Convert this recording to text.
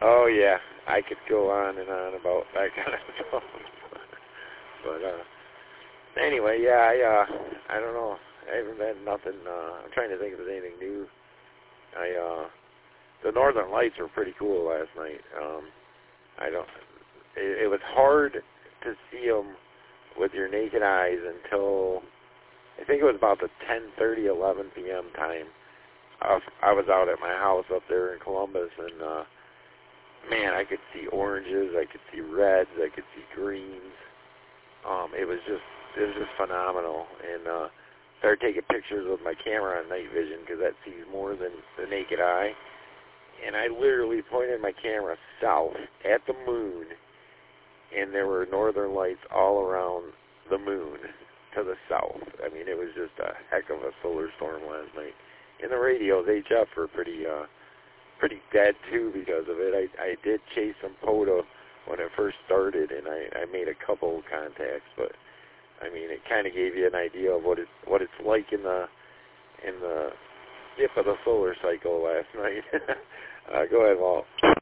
Oh yeah, I could go on and on about that kind of stuff. But anyway, yeah, I don't know. I haven't had nothing. I'm trying to think if there's anything new. The Northern Lights were pretty cool last night. It was hard to see them with your naked eyes until I think it was about the 10:30, 11 p.m. time. I was out at my house up there in Columbus, and man, I could see oranges, I could see reds, I could see greens. It was just phenomenal, and started taking pictures with my camera on night vision because that sees more than the naked eye. And I literally pointed my camera south at the moon, and there were northern lights all around the moon to the south. I mean, it was just a heck of a solar storm last night. And the radios, HF, were pretty dead too because of it. I did chase some POTA when it first started, and I made a couple contacts, but I mean, it kind of gave you an idea of what it's like in the dip of the solar cycle last night. Go ahead, Walt.